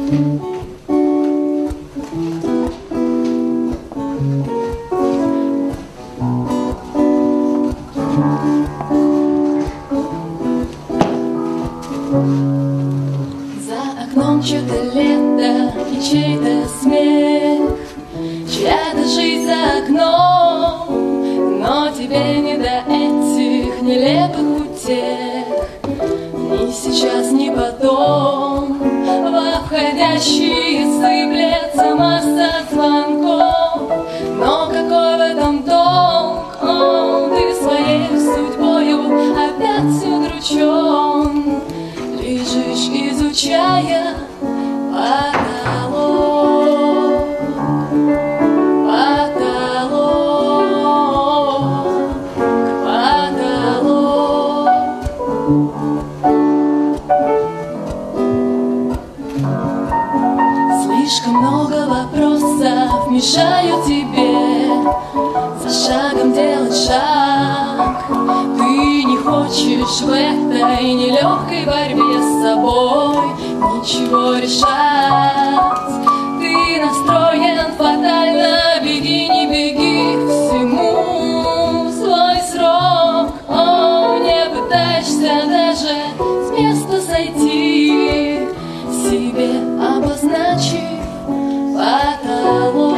Чье-то лето и чей-то смех, чья-то жизнь за окном, но тебе не до этих нелепых утех. Ни сейчас, ни потом во входящие сыплется масса звонков. Но какой в этом толк? Ты своей судьбою опять удручен. Лежишь, изучая потолок, потолок, слишком много вопросов мешают тебе за шагом делать шаг. Ты не хочешь в этой нелегкой борьбе с собой ничего решать. Ты настроен фатально, беги, не беги, всему свой срок. Не пытаешься даже с места сойти, себе обозначив потолок.